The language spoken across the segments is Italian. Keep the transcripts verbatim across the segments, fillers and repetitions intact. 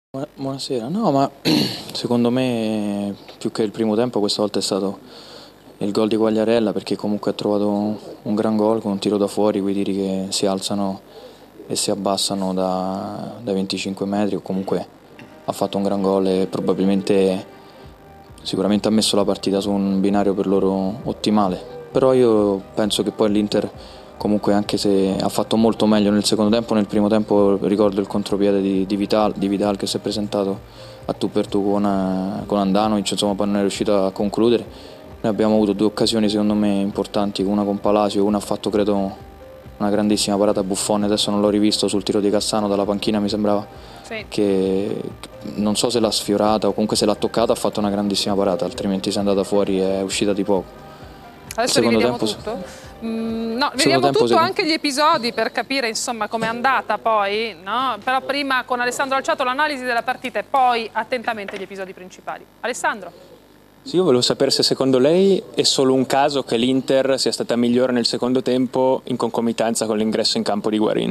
Buona- Buonasera, no ma secondo me più che il primo tempo questa volta è stato il gol di Quagliarella, perché comunque ha trovato un gran gol con un tiro da fuori, quei tiri che si alzano e si abbassano da, dai venticinque metri, o comunque ha fatto un gran gol e probabilmente sicuramente ha messo la partita su un binario per loro ottimale. Però io penso che poi l'Inter comunque, anche se ha fatto molto meglio nel secondo tempo, nel primo tempo ricordo il contropiede di, di, Vital, di Vidal che si è presentato a tu per tu con, eh, con Andanovic, insomma poi non è riuscito a concludere. Noi abbiamo avuto due occasioni secondo me importanti, una con Palacio, una ha fatto credo una grandissima parata a Buffon, adesso non l'ho rivisto sul tiro di Cassano dalla panchina, mi sembrava Sì. che non so se l'ha sfiorata o comunque se l'ha toccata, ha fatto una grandissima parata, altrimenti se è andata fuori è uscita di poco. Il Adesso secondo rivediamo tempo, tutto? Mm, no, il secondo vediamo tempo tutto, secondo... anche gli episodi per capire insomma com'è andata poi, no? Però prima con Alessandro Alciato l'analisi della partita e poi attentamente gli episodi principali. Alessandro? Sì, io volevo sapere se secondo lei è solo un caso che l'Inter sia stata migliore nel secondo tempo in concomitanza con l'ingresso in campo di Guarin.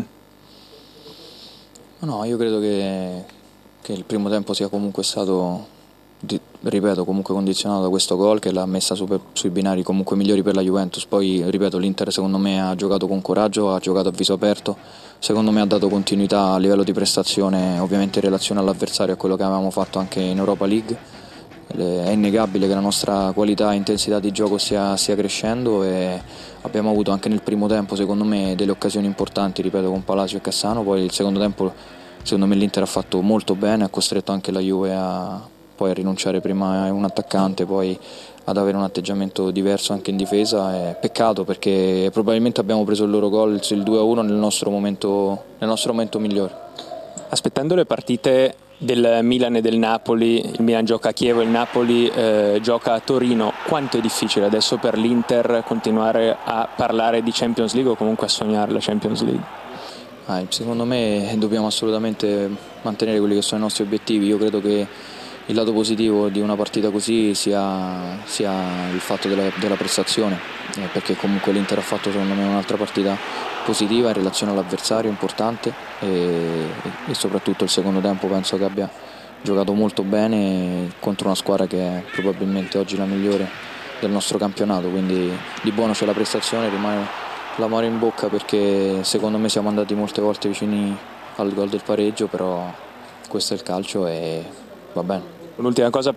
No, io credo che, che il primo tempo sia comunque stato, di- ripeto, comunque condizionato da questo gol che l'ha messa su- sui binari comunque migliori per la Juventus. Poi, ripeto, l'Inter secondo me ha giocato con coraggio, ha giocato a viso aperto, secondo me ha dato continuità a livello di prestazione, ovviamente in relazione all'avversario, a quello che avevamo fatto anche in Europa League. È innegabile che la nostra qualità e intensità di gioco stia, stia crescendo, e abbiamo avuto anche nel primo tempo secondo me delle occasioni importanti, ripeto, con Palacio e Cassano. Poi il secondo tempo secondo me l'Inter ha fatto molto bene, ha costretto anche la Juve a, poi a rinunciare prima a un attaccante, poi ad avere un atteggiamento diverso anche in difesa. È peccato perché probabilmente abbiamo preso il loro gol, il due a uno, nel nostro momento, nel nostro momento migliore. Aspettando le partite del Milan e del Napoli, il Milan gioca a Chievo, il Napoli eh, gioca a Torino, quanto è difficile adesso per l'Inter continuare a parlare di Champions League o comunque a sognare la Champions League? Ah, secondo me dobbiamo assolutamente mantenere quelli che sono i nostri obiettivi. Io credo che il lato positivo di una partita così sia, sia il fatto della, della prestazione, eh, perché comunque l'Inter ha fatto secondo me un'altra partita positiva in relazione all'avversario, importante, e, e soprattutto il secondo tempo penso che abbia giocato molto bene contro una squadra che è probabilmente oggi la migliore del nostro campionato, quindi di buono c'è la prestazione, rimane l'amore in bocca perché secondo me siamo andati molte volte vicini al gol del pareggio, però questo è il calcio e va bene. Un'ultima cosa